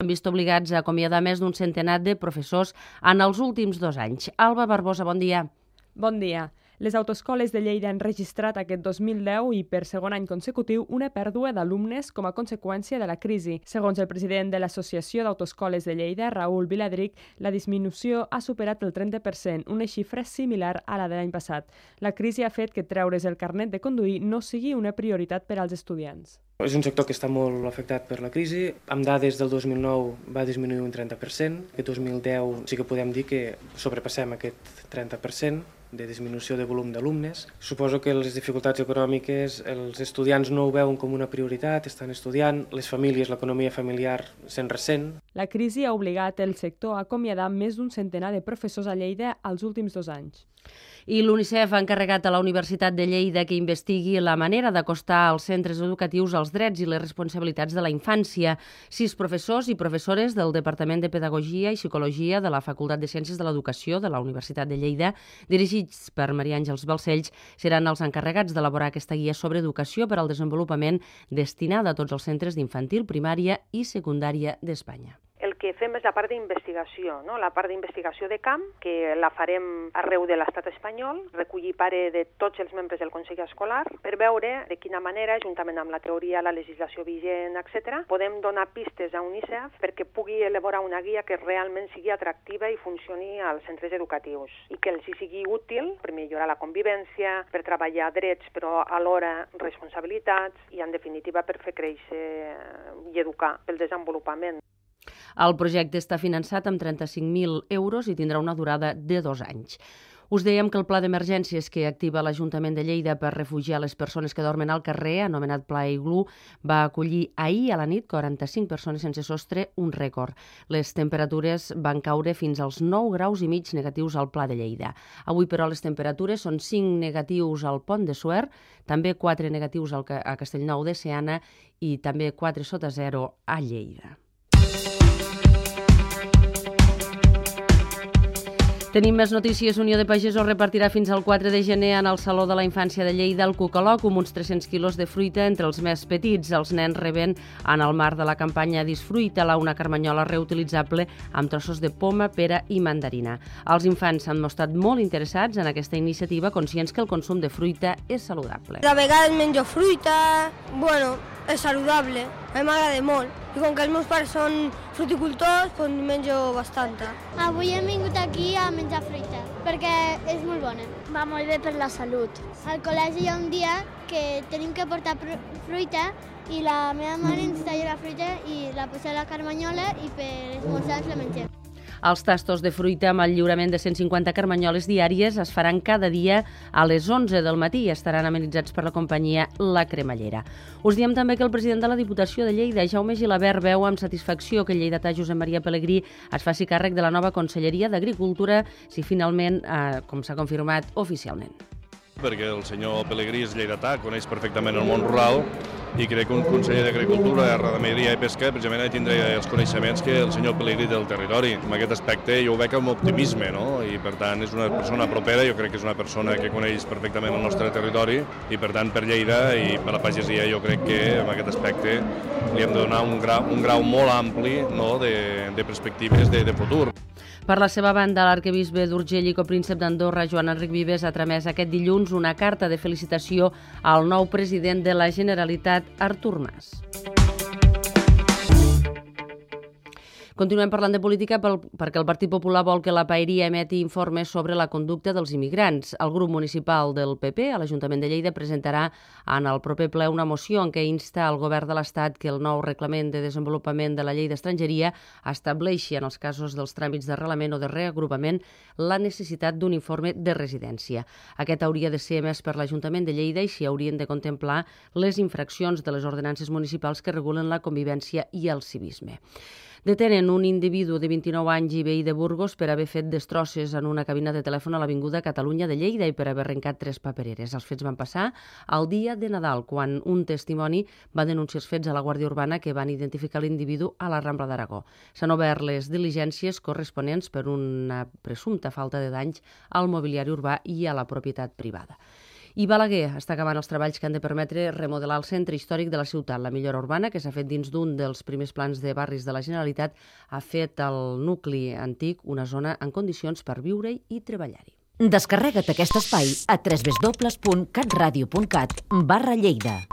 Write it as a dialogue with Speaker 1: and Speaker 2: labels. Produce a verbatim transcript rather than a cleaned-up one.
Speaker 1: han vist obligats a acomiadar més d'un centenar de professors en els últims dos anys. Alba Barbosa, bon dia.
Speaker 2: Bon dia. Les autoescoles de Lleida han registrat aquest dos mil deu i per segon any consecutiu una pèrdua d'alumnes com a conseqüència de la crisi. Segons el president de l'Associació d'Autoescoles de Lleida, Raül Viladric, la disminució ha superat el trenta per cent, una xifra similar a la de l'any passat. La crisi ha fet que treure's el carnet de conduir no sigui una prioritat per als estudiants.
Speaker 3: És un sector que està molt afectat per la crisi. Amb dades del dos mil nou va disminuir un trenta per cent. Aquest dos mil deu sí que podem dir que sobrepassem aquest trenta per cent de disminució de volum d'alumnes. Suposo que les dificultats econòmiques els estudiants no ho veuen com una prioritat, estan estudiant, les famílies, l'economia familiar se'n ressent.
Speaker 2: La crisi ha obligat el sector a acomiadar més d'un centenar de professors a Lleida els últims dos anys.
Speaker 1: I l'UNICEF ha encarregat a la Universitat de Lleida que investigui la manera d'acostar als centres educatius els drets i les responsabilitats de la infància. Sis professors i professores del Departament de Pedagogia i Psicologia de la Facultat de Ciències de l'Educació de la Universitat de Lleida, dirigits per Maria Àngels Balcells, seran els encarregats d'elaborar aquesta guia sobre educació per al desenvolupament destinada a tots els centres d'infantil, primària i secundària d'Espanya.
Speaker 4: El que fem és la part d'investigació, no? La part d'investigació de camp, que la farem arreu de l'estat espanyol, recollir pare de tots els membres del Consell Escolar, per veure de quina manera, juntament amb la teoria, la legislació vigent, etcètera, podem donar pistes a UNICEF perquè pugui elaborar una guia que realment sigui atractiva i funcioni als centres educatius i que els sigui útil per millorar la convivència, per treballar drets però alhora responsabilitats i, en definitiva, per fer créixer i educar pel desenvolupament.
Speaker 1: El projecte està finançat amb trenta-cinc mil euros i tindrà una durada de dos anys. Us dèiem que el pla d'emergències que activa l'Ajuntament de Lleida per refugiar les persones que dormen al carrer, anomenat Pla Iglú, va acollir ahir a la nit quaranta-cinc persones sense sostre, un rècord. Les temperatures van caure fins als nou graus i mig negatius al Pla de Lleida. Avui, però, les temperatures són cinc negatius al Pont de Suert, també quatre negatius a Castellnou de Seana i també quatre sota zero a Lleida. Tenim més notícies. Unió de Pagesos repartirà fins al quatre de gener en el Saló de la Infància de Lleida el Cucaloc amb uns tres-cents quilos de fruita entre els més petits. Els nens reben en el marc de la campanya Disfruita-la una carmanyola reutilitzable amb trossos de poma, pera i mandarina. Els infants s'han mostrat molt interessats en aquesta iniciativa, conscients que el consum de fruita és saludable.
Speaker 5: A vegades menjo fruita, bueno, és saludable, a mi m'agrada molt. I com que els meus pares són fruticultors, doncs menjo bastanta.
Speaker 6: Avui hem vingut aquí a menjar fruita, perquè és molt bona. Va molt bé per la salut. Al col·legi hi ha un dia que tenim que portar fruita i la meva mare ens talla la fruita i la posa a la carmanyola i per esmorzar ens la mengem.
Speaker 1: Els tastos de fruita amb el lliurament de cent cinquanta carmanyoles diàries es faran cada dia a les onze del matí i estaran amenitzats per la companyia La Cremallera. Us diem també que el president de la Diputació de Lleida, Jaume Gilabert, veu amb satisfacció que el lleidatà Josep Maria Pelegrí es faci càrrec de la nova Conselleria d'Agricultura, si finalment, eh, com s'ha confirmat oficialment.
Speaker 7: Perquè el senyor Pelegrí és lleidatà, coneix perfectament el món rural i crec que un conseller d'Agricultura, Ramaderia i Pesca precisament ha de tindre els coneixements que el senyor Pelegrí del territori. En aquest aspecte jo ho veig amb optimisme, no? I per tant és una persona propera, jo crec que és una persona que coneix perfectament el nostre territori i per tant per Lleida i per la pagesia jo crec que en aquest aspecte li hem de donar un grau, un grau molt ampli, no? de, de perspectives de, de futur.
Speaker 1: Per la seva banda, l'arquebisbe d'Urgell i copríncep d'Andorra, Joan Enric Vives, ha tramès aquest dilluns una carta de felicitació al nou president de la Generalitat, Artur Mas. Continuem parlant de política pel, perquè el Partit Popular vol que la Paeria emeti informes sobre la conducta dels immigrants. El grup municipal del P P a l'Ajuntament de Lleida presentarà en el proper ple una moció en què insta al govern de l'Estat que el nou reglament de desenvolupament de la llei d'estrangeria estableixi en els casos dels tràmits d'arrelament o de reagrupament la necessitat d'un informe de residència. Aquest hauria de ser emès per l'Ajuntament de Lleida i s'hi haurien de contemplar les infraccions de les ordenances municipals que regulen la convivència i el civisme. Detenen un individu de vint-i-nou anys i veí de Burgos per haver fet destrosses en una cabina de telèfon a l'Avinguda Catalunya de Lleida i per haver arrencat tres papereres. Els fets van passar el dia de Nadal, quan un testimoni va denunciar els fets a la Guàrdia Urbana que van identificar l'individu a la Rambla d'Aragó. S'han obert les diligències corresponents per una presumpta falta de danys al mobiliari urbà i a la propietat privada. I Balaguer està acabant els treballs que han de permetre remodelar el centre històric de la ciutat. La millora urbana, que s'ha fet dins d'un dels primers plans de barris de la Generalitat, ha fet al nucli antic una zona en condicions per viure-hi i treballar-hi.
Speaker 8: Descarrega't aquest espai a w w w punt catradio punt cat barra Lleida.